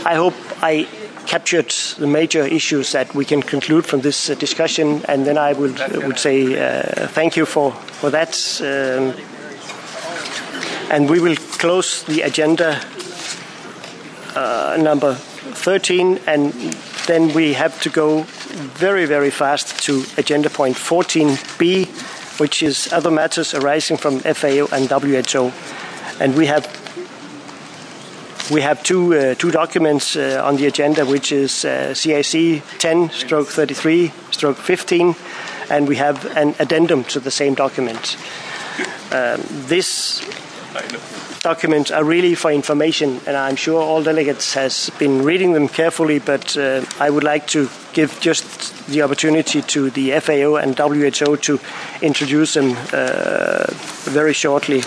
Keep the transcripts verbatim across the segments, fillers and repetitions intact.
I hope I captured the major issues that we can conclude from this uh, discussion, and then I would, uh, would say uh, thank you for, for that. Um, and we will close the agenda uh, number thirteen, and then we have to go very, very fast to agenda point fourteen B, which is other matters arising from F A O and W H O. And we have We have two uh, two documents uh, on the agenda, which is uh, C A C ten thirty-three fifteen, and we have an addendum to the same document. Um, this documents are really for information, and I'm sure all delegates has been reading them carefully, but uh, I would like to give just the opportunity to the F A O and W H O to introduce them uh, very shortly.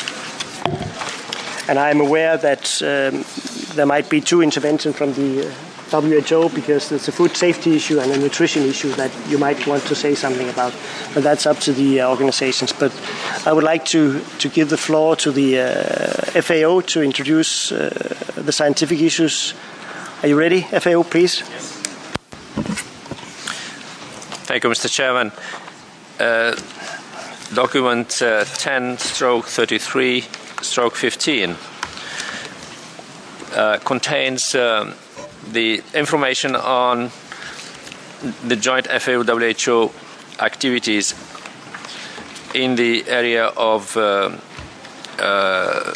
And I'm aware that um, there might be two interventions from the uh, W H O, because there's a food safety issue and a nutrition issue that you might want to say something about. But that's up to the uh, organizations. But I would like to, to give the floor to the uh, F A O to introduce uh, the scientific issues. Are you ready, F A O, please? Thank you, Mister Chairman. Uh, document uh, ten thirty-three fifteen uh, contains uh, the information on the joint F A O W H O activities in the area of uh, uh,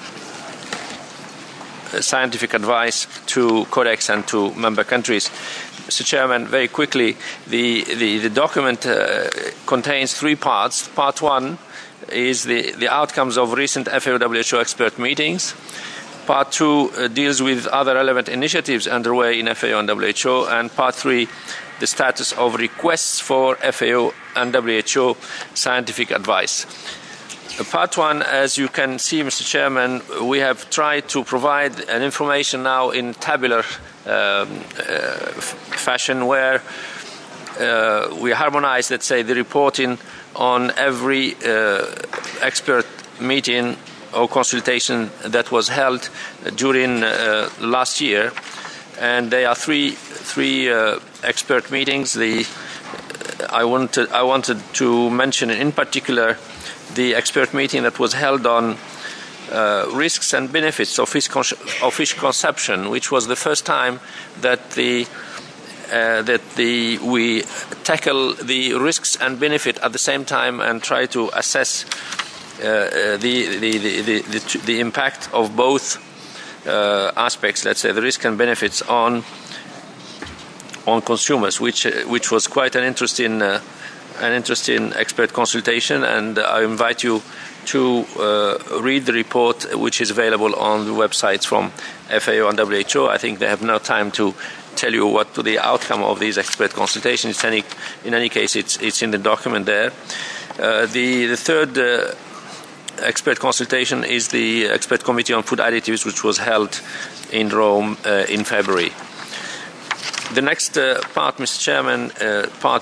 scientific advice to Codex and to member countries. Mister Chairman, very quickly, the, the, the document uh, contains three parts. Part one is the, the outcomes of recent F A O W H O expert meetings. Part two uh, deals with other relevant initiatives underway in F A O and W H O. And part three, the status of requests for F A O and W H O scientific advice. Uh, part one, as you can see, Mister Chairman, we have tried to provide an information now in tabular um, uh, fashion, where uh, we harmonize, let's say, the reporting on every uh, expert meeting or consultation that was held during uh, last year. And there are three three uh, expert meetings. The I wanted I wanted to mention in particular the expert meeting that was held on uh, risks and benefits of fish, con- of fish consumption, which was the first time that the Uh, that the, we tackle the risks and benefit at the same time and try to assess uh, the, the, the, the, the, the impact of both uh, aspects, let's say the risk and benefits on on consumers, which uh, which was quite an interesting uh, an interesting expert consultation, and I invite you to uh, read the report, which is available on the websites from F A O and W H O. I think they have no time to tell you what the outcome of these expert consultations. Any, in any case, it's it's in the document there. Uh, the the third uh, expert consultation is the expert committee on food additives, which was held in Rome uh, in February. The next uh, part, Mister Chairman, uh, part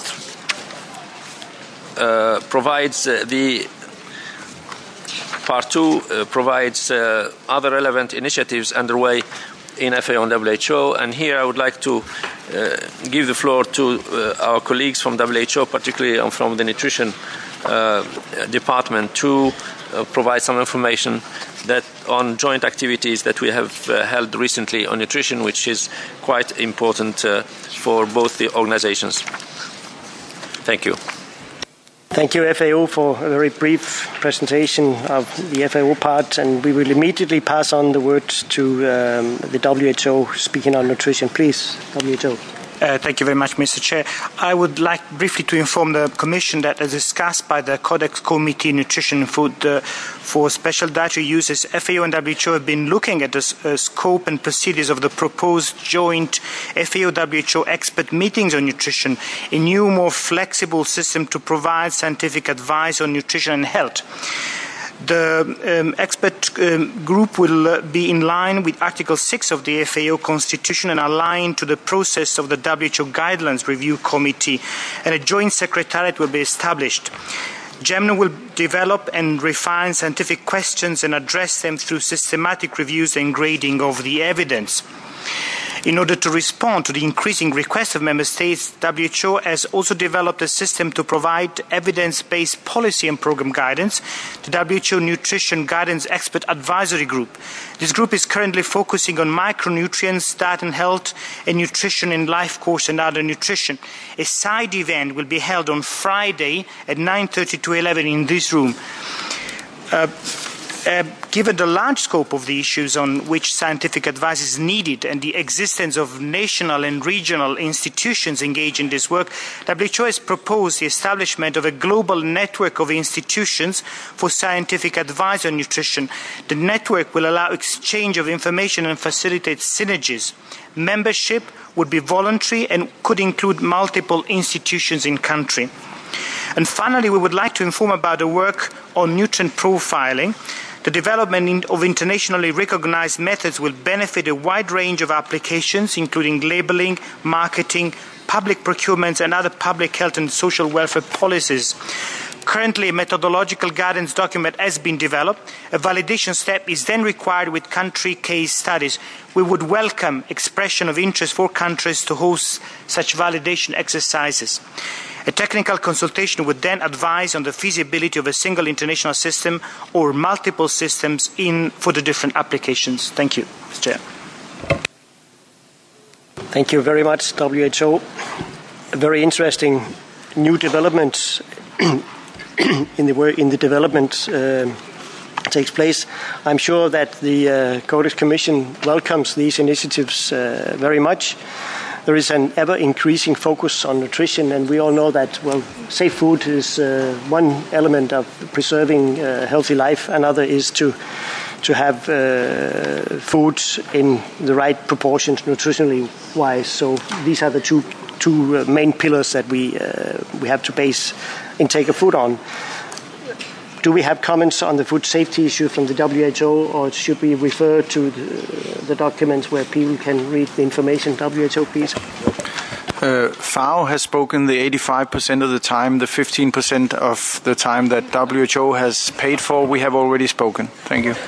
uh, provides uh, the part two uh, provides uh, other relevant initiatives underway in F A O and W H O, and here I would like to uh, give the floor to uh, our colleagues from W H O, particularly from the nutrition uh, department, to uh, provide some information that on joint activities that we have uh, held recently on nutrition, which is quite important uh, for both the organizations. Thank you. Thank you, F A O, for a very brief presentation of the F A O part, and we will immediately pass on the word to um, the W H O speaking on nutrition. Please, W H O. Uh, thank you very much, Mister Chair. I would like briefly to inform the Commission that, as discussed by the Codex Committee Nutrition and Food uh, for Special Dietary Uses, F A O and W H O have been looking at the uh, scope and procedures of the proposed joint F A O W H O expert meetings on nutrition, a new, more flexible system to provide scientific advice on nutrition and health. The um, expert um, group will uh, be in line with Article six of the F A O Constitution and aligned to the process of the W H O Guidelines Review Committee, and a joint secretariat will be established. GEMNA will develop and refine scientific questions and address them through systematic reviews and grading of the evidence. In order to respond to the increasing requests of member states, W H O has also developed a system to provide evidence-based policy and program guidance, the W H O Nutrition Guidance Expert Advisory Group. This group is currently focusing on micronutrients, diet and health, and nutrition in life course and other nutrition. A side event will be held on Friday at nine thirty to eleven in this room. Uh, Uh, given the large scope of the issues on which scientific advice is needed and the existence of national and regional institutions engaged in this work, W H O has proposed the establishment of a global network of institutions for scientific advice on nutrition. The network will allow exchange of information and facilitate synergies. Membership would be voluntary and could include multiple institutions in country. And finally, we would like to inform about the work on nutrient profiling. The development of internationally recognized methods will benefit a wide range of applications, including labeling, marketing, public procurement, and other public health and social welfare policies. Currently, a methodological guidance document has been developed. A validation step is then required with country case studies. We would welcome expression of interest for countries to host such validation exercises. A technical consultation would then advise on the feasibility of a single international system or multiple systems in, for the different applications. Thank you, Mister Chair. Thank you very much, W H O. A very interesting new development in the work, in the development uh, takes place. I'm sure that the uh, Codex Commission welcomes these initiatives uh, very much. There is an ever-increasing focus on nutrition, and we all know that, well, safe food is uh, one element of preserving a healthy life. Another is to to have uh, food in the right proportions, nutritionally wise. So these are the two two uh, main pillars that we uh, we have to base intake of food on. Do we have comments on the food safety issue from the W H O, or should we refer to the, the documents where people can read the information? W H O, please. Uh, FAO has spoken the eighty-five percent of the time. The fifteen percent of the time that W H O has paid for, we have already spoken. Thank you.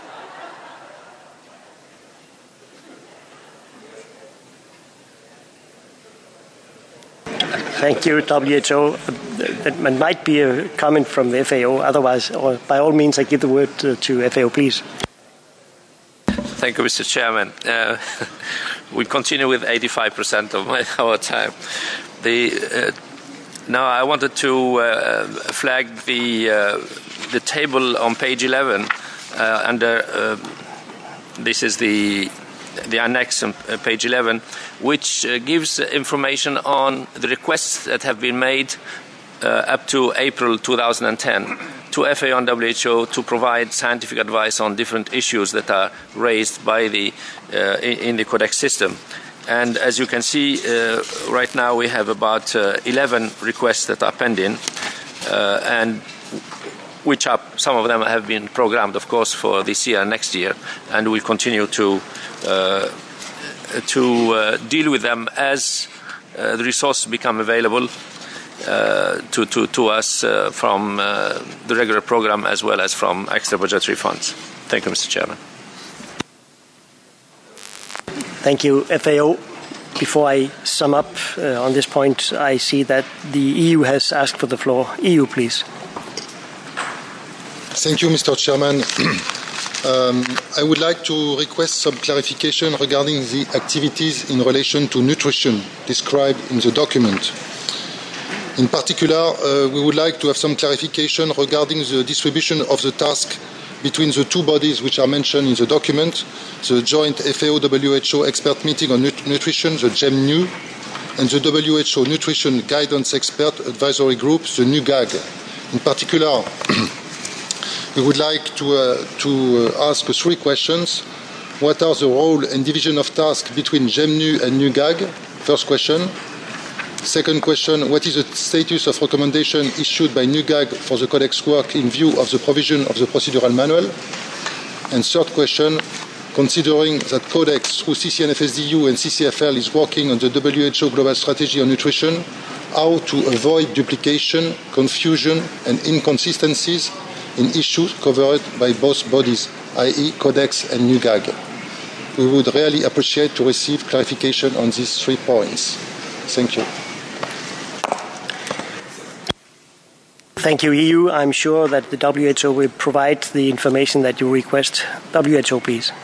Thank you, W H O. That might be a comment from the F A O. Otherwise, or by all means, I give the word to, to F A O, please. Thank you, Mister Chairman. Uh, we continue with eighty-five percent of my, our time. The, uh, now, I wanted to uh, flag the uh, the table on page eleven. Uh, under uh, this is the the annex on page eleven, which uh, gives information on the requests that have been made uh, up to April two thousand ten to F A O and W H O to provide scientific advice on different issues that are raised by the uh, in the Codex system. And as you can see, uh, right now we have about uh, eleven requests that are pending, uh, and which are, some of them have been programmed, of course, for this year and next year, and we'll continue to uh, to uh, deal with them as uh, the resources become available uh, to, to, to us uh, from uh, the regular program as well as from extra budgetary funds. Thank you, Mister Chairman. Thank you, F A O. Before I sum up uh, on this point, I see that the E U has asked for the floor. E U, please. Thank you, Mister Chairman. um, I would like to request some clarification regarding the activities in relation to nutrition described in the document. In particular, uh, we would like to have some clarification regarding the distribution of the task between the two bodies which are mentioned in the document, the joint F A O W H O expert meeting on nut- nutrition, the GEMNU, and the W H O Nutrition Guidance Expert Advisory Group, the NUGAG. In particular, we would like to, uh, to uh, ask three questions. What are the role and division of tasks between GEMNU and NUGAG? First question. Second question, what is the status of recommendation issued by NUGAG for the Codex work in view of the provision of the procedural manual? And third question, considering that Codex through C C N F S D U and C C F L is working on the W H O Global Strategy on Nutrition, how to avoid duplication, confusion and inconsistencies in issues covered by both bodies, that is Codex and NUGAG. We would really appreciate to receive clarification on these three points. Thank you. Thank you, E U. I'm sure that the W H O will provide the information that you request. W H O, please.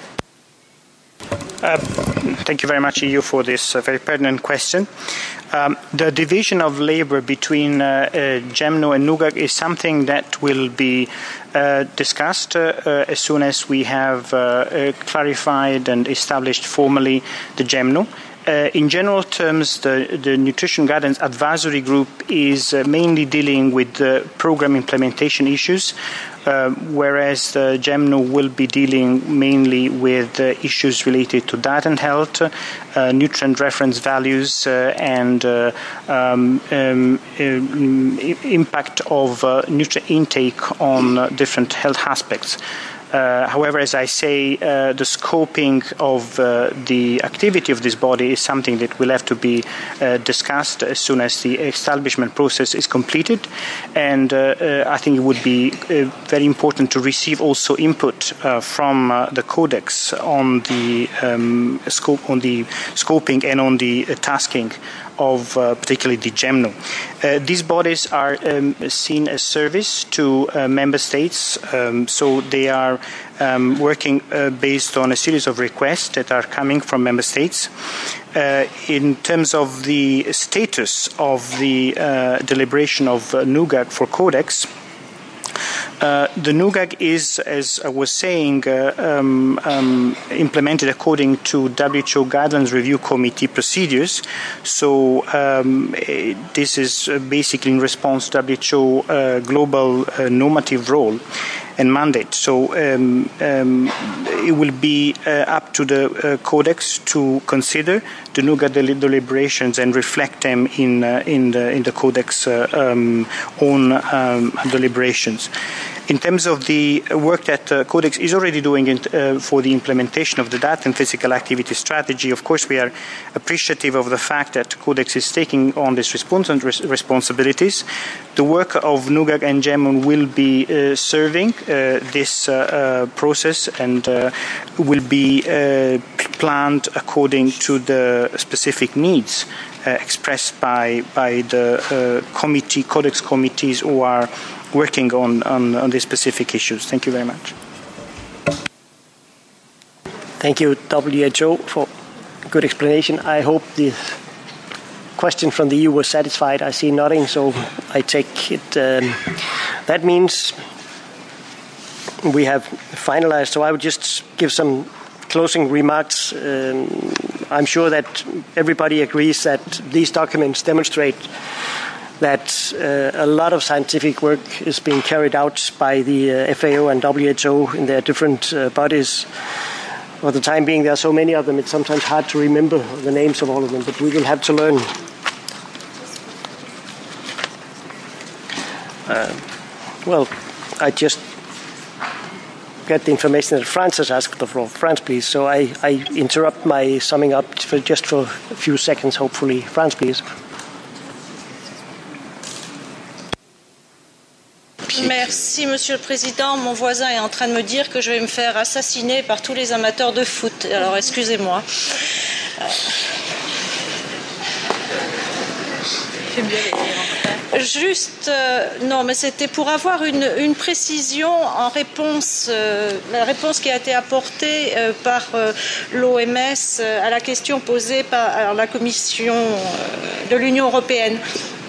Uh, thank you very much, E U, for this uh, very pertinent question. Um, the division of labor between uh, uh, GEMNO and NUGAG is something that will be uh, discussed uh, uh, as soon as we have uh, uh, clarified and established formally the GEMNO. Uh, in general terms, the, the Nutrition Guidance Advisory Group is uh, mainly dealing with the program implementation issues, uh, whereas the GEMNO will be dealing mainly with uh, issues related to diet and health, uh, nutrient reference values, uh, and uh, um, um, um, impact of uh, nutrient intake on uh, different health aspects. Uh, however, as I say, uh, the scoping of uh, the activity of this body is something that will have to be uh, discussed as soon as the establishment process is completed. And uh, uh, I think it would be uh, very important to receive also input uh, from uh, the Codex on the um, scope, on the scoping and on the uh, tasking of uh, particularly the GEMNO. Uh, these bodies are um, seen as service to uh, member states, um, so they are um, working uh, based on a series of requests that are coming from member states. Uh, in terms of the status of the uh, deliberation of uh, NUGAG for Codex, Uh, the NUGAG is, as I was saying, uh, um, um, implemented according to W H O Guidelines Review Committee procedures. So um, this is basically in response to W H O uh, global uh, normative role and mandate. So um, um, it will be uh, up to the uh, Codex to consider the NUGAG del- deliberations and reflect them in uh, in the in the Codex uh, um, own um, deliberations. In terms of the work that uh, Codex is already doing in, uh, for the implementation of the diet and physical activity strategy, of course we are appreciative of the fact that Codex is taking on these respons- res- responsibilities. The work of NUGAG and GEMNO will be uh, serving uh, this uh, uh, process and uh, will be uh, planned according to the specific needs uh, expressed by, by the uh, committee, Codex committees who are working on, on, on these specific issues. Thank you very much. Thank you, W H O, for a good explanation. I hope the question from the E U was satisfied. I see nodding, so I take it. Um, that means we have finalized. So I would just give some closing remarks. Um, I'm sure that everybody agrees that these documents demonstrate that uh, a lot of scientific work is being carried out by the uh, F A O and W H O in their different uh, bodies. For the time being, there are so many of them, it's sometimes hard to remember the names of all of them, but we will have to learn. Uh, well, I just get the information that France has asked the floor. France, please. So I, I interrupt my summing up for just for a few seconds, hopefully. France, please. Merci, Monsieur le Président. Mon voisin est en train de me dire que je vais me faire assassiner par tous les amateurs de foot. Alors, excusez-moi. Juste, euh, non, mais c'était pour avoir une, une précision en réponse, euh, la réponse qui a été apportée euh, par euh, l'O M S euh, à la question posée par alors, la Commission euh, de l'Union européenne.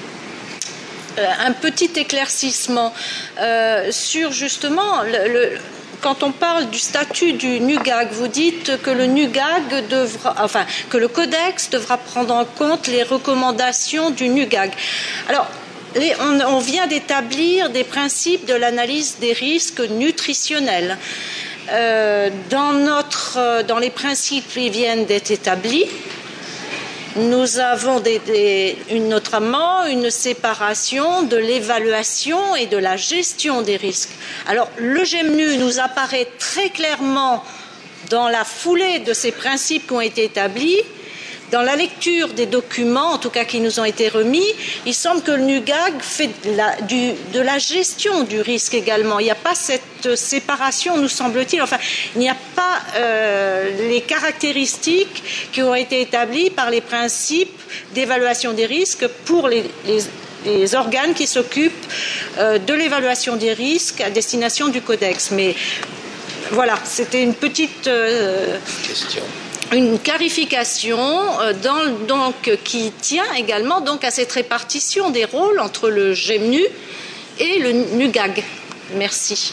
Un petit éclaircissement euh, sur justement le, le, quand on parle du statut du NUGAG, vous dites que le NUGAG devra, enfin que le Codex devra prendre en compte les recommandations du NUGAG. Alors, les, on, on vient d'établir des principes de l'analyse des risques nutritionnels. Euh, dans notre, dans les principes qui viennent d'être établis. Nous avons des, des, une, notamment une séparation de l'évaluation et de la gestion des risques. Alors, le GEMNU nous apparaît très clairement dans la foulée de ces principes qui ont été établis dans la lecture des documents, en tout cas qui nous ont été remis, il semble que le NUGAG fait de la, du, de la gestion du risque également. Il n'y a pas cette séparation, nous semble-t-il. Enfin, il n'y a pas euh, les caractéristiques qui ont été établies par les principes d'évaluation des risques pour les, les, les organes qui s'occupent euh, de l'évaluation des risques à destination du Codex. Mais voilà, c'était une petite euh, question. Une clarification euh, dans, donc, qui tient également donc, à cette répartition des rôles entre le GEMNU et le NUGAG. Merci.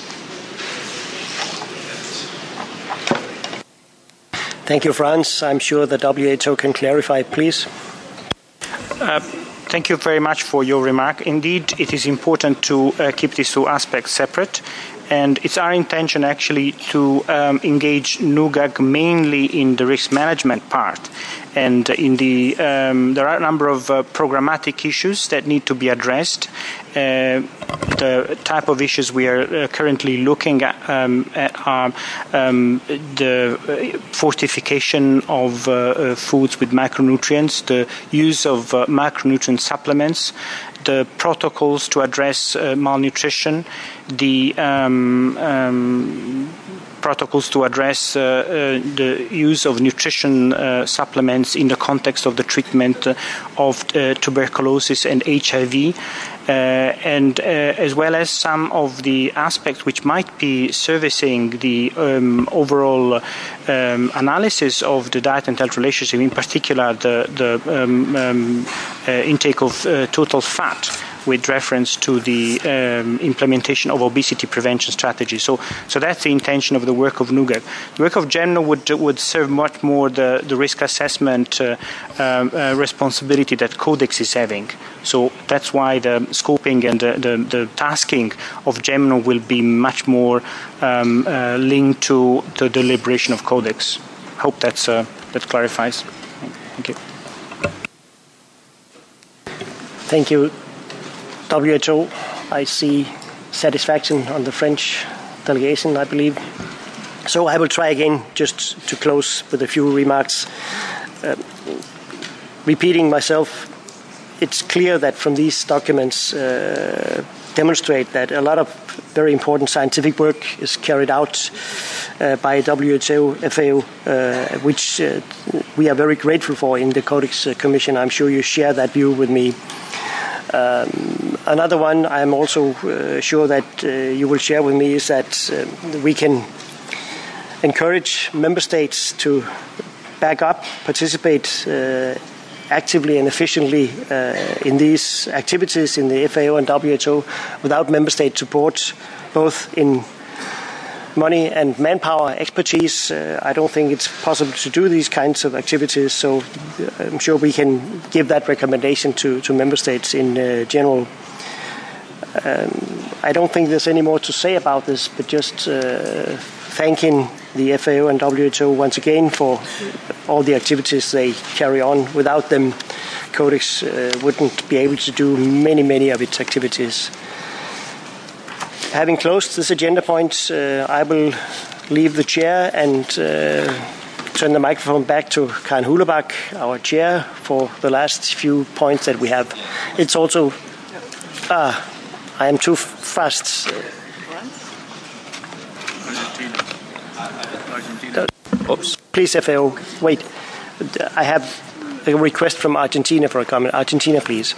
Thank you, Franz. I'm sure the W H O can clarify, please. Uh, thank you very much for your remark. Indeed, it is important to uh, keep these two aspects separate. And it's our intention actually to um, engage NUGAG mainly in the risk management part. And in the, um, there are a number of uh, programmatic issues that need to be addressed. Uh, the type of issues we are uh, currently looking at, um, at are um, the fortification of uh, uh, foods with macronutrients, the use of uh, macronutrient supplements, the protocols to address uh, malnutrition, the um, um, protocols to address uh, uh, the use of nutrition uh, supplements in the context of the treatment uh, of uh, tuberculosis and H I V, uh, and uh, as well as some of the aspects which might be servicing the um, overall um, analysis of the diet and health relationship, in particular the, the um, um, uh, intake of uh, total fat, with reference to the um, implementation of obesity prevention strategies. So, so that's the intention of the work of NUGAG. The work of GEMNO would would serve much more the, the risk assessment uh, um, uh, responsibility that Codex is having. So that's why the scoping and the, the, the tasking of GEMNO will be much more um, uh, linked to the deliberation of Codex. I hope that's, uh, that clarifies. Thank you. Thank you. W H O, I see satisfaction on the French delegation, I believe. So I will try again just to close with a few remarks. Uh, repeating myself, it's clear that from these documents uh, demonstrate that a lot of very important scientific work is carried out uh, by W H O, F A O, uh, which uh, we are very grateful for in the Codex Commission. I'm sure you share that view with me. Um, another one I'm also uh, sure that uh, you will share with me is that uh, we can encourage member states to back up, participate uh, actively and efficiently uh, in these activities in the F A O and W H O without member state support, both in money and manpower expertise. Uh, I don't think it's possible to do these kinds of activities, so I'm sure we can give that recommendation to, to member states in uh, general. Um, I don't think there's any more to say about this, but just uh, thanking the F A O and W H O once again for all the activities they carry on. Without them, Codex uh, wouldn't be able to do many, many of its activities. Having closed this agenda point, uh, I will leave the chair and uh, turn the microphone back to Karen Hulebach, our chair, for the last few points that we have. It's also... Ah, I am too fast. Oops. Please, F A O, wait. I have a request from Argentina for a comment. Argentina, please.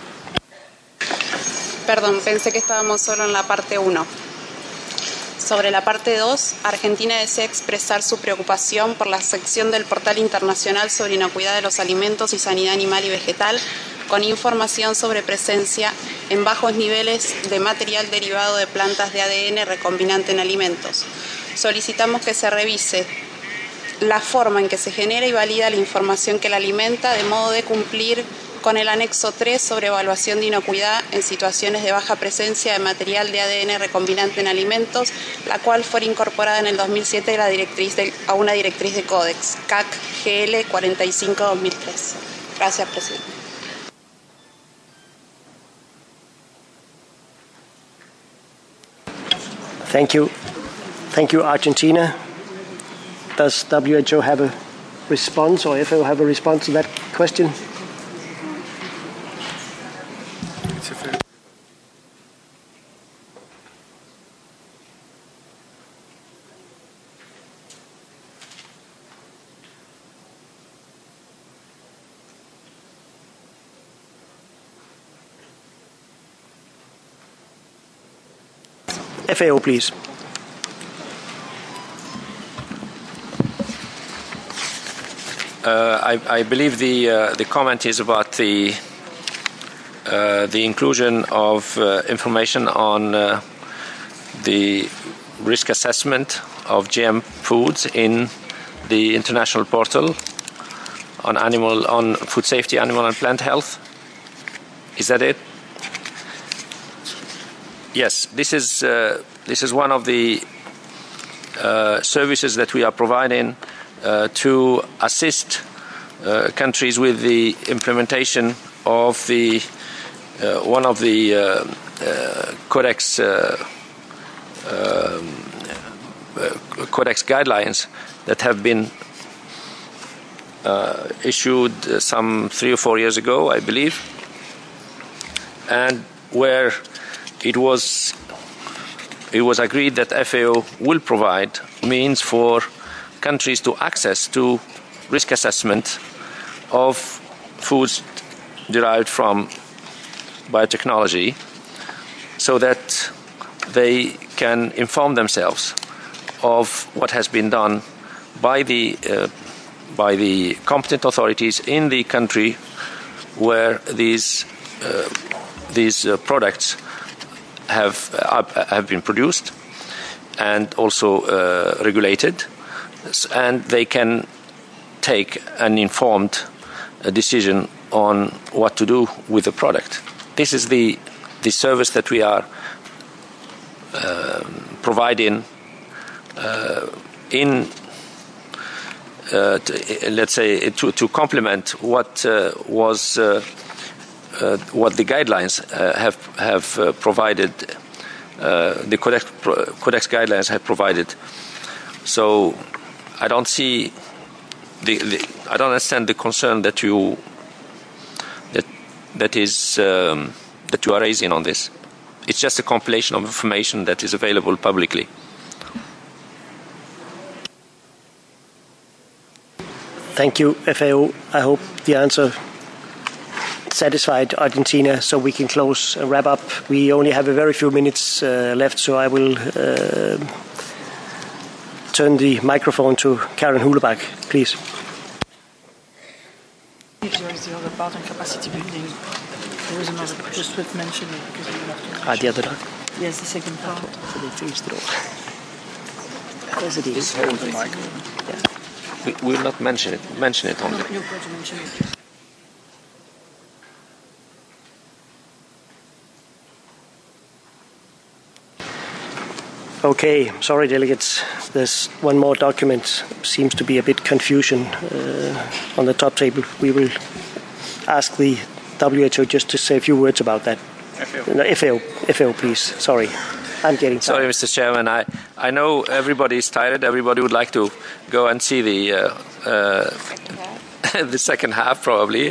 Perdón, pensé que estábamos solo en la parte uno. Sobre la parte dos, Argentina desea expresar su preocupación por la sección del Portal Internacional sobre Inocuidad de los Alimentos y Sanidad Animal y Vegetal, con información sobre presencia en bajos niveles de material derivado de plantas de A D N recombinante en alimentos. Solicitamos que se revise la forma en que se genera y valida la información que la alimenta, de modo de cumplir con el anexo tres sobre evaluación de inocuidad en situaciones de baja presencia de material de A D N recombinante en alimentos, la cual fue incorporada en el dos mil siete a, la directriz de, a una directriz de Codex, C A C G L cuarenta y cinco guion dos mil tres. Gracias, presidente. Thank you. Thank you, Argentina. Does W H O have a response, or F A O have a response to that question? F A O, please. Uh, I, I believe the uh, the comment is about the uh, the inclusion of uh, information on uh, the risk assessment of G M foods in the international portal on animal on food safety, animal and plant health. Is that it? Yes, this is uh, this is one of the uh, services that we are providing uh, to assist uh, countries with the implementation of the uh, one of the uh, uh, Codex uh, uh, Codex guidelines that have been uh, issued some three or four years ago, I believe, and where it was it was agreed that F A O will provide means for countries to access to risk assessment of foods derived from biotechnology, so that they can inform themselves of what has been done by the uh, by the competent authorities in the country where these uh, these uh, products have uh, have been produced and also uh, regulated, and they can take an informed uh, decision on what to do with the product. This is the the service that we are uh, providing uh, in uh, to, let's say to, to complement what uh, was uh, uh, what the guidelines uh, have have uh, provided. Uh, the Codex, Codex guidelines have provided. So I don't see the, the I don't understand the concern that you that that is um, that you are raising on this. It's just a compilation of information that is available publicly. Thank you, F A O. I hope the answer satisfied Argentina, so we can close and wrap up. We only have a very few minutes uh, left, so I will uh, turn the microphone to Karen Hulebach, please. If there is the other part on capacity building, there is another, just worth mentioning because we have to mention. Ah, the other part? Yes, the second part. So they finished it all. Yes, it is. Hold the mic. Yeah. We will not mention it. Mention it only. No, you're going to mention it. Okay, sorry, delegates. There's one more document. Seems to be a bit confusion uh, on the top table. We will ask the W H O just to say a few words about that. F A O. No, F A O, F A O, please. Sorry, I'm getting tired. Sorry, Mister Chairman. I, I know everybody is tired. Everybody would like to go and see the uh, uh, the second half, probably.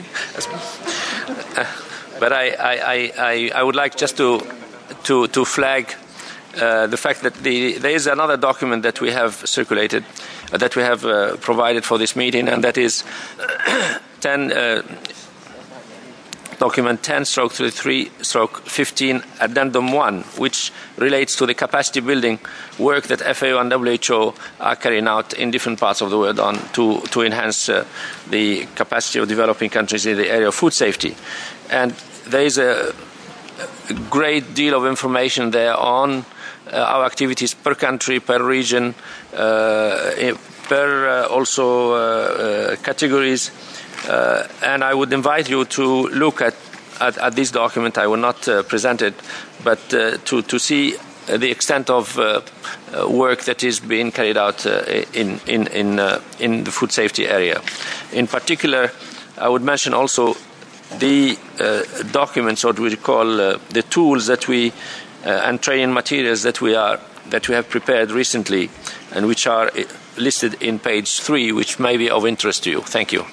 But I, I, I, I would like just to to to flag. Uh, the fact that the, there is another document that we have circulated, uh, that we have uh, provided for this meeting, and that is ten, uh, document ten stroke thirty-three stroke fifteen addendum one, which relates to the capacity building work that F A O and W H O are carrying out in different parts of the world on to, to enhance uh, the capacity of developing countries in the area of food safety. And there is a, a great deal of information there on Uh, our activities per country, per region, uh, per uh, also uh, uh, categories. Uh, and I would invite you to look at, at, at this document. I will not uh, present it, but uh, to, to see the extent of uh, uh, work that is being carried out uh, in, in, in, uh, in the food safety area. In particular, I would mention also the uh, documents, what we call uh, the tools that we Uh, and training materials that we are that we have prepared recently, and which are listed in page three, which may be of interest to you. Thank you.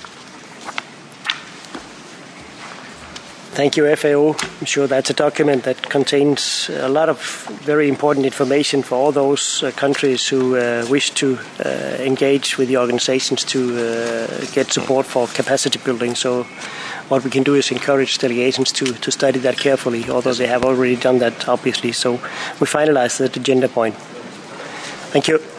Thank you, F A O. I'm sure that's a document that contains a lot of very important information for all those uh, countries who uh, wish to uh, engage with the organizations to uh, get support for capacity building. So what we can do is encourage delegations to, to study that carefully, although they have already done that, obviously. So we finalize that agenda point. Thank you.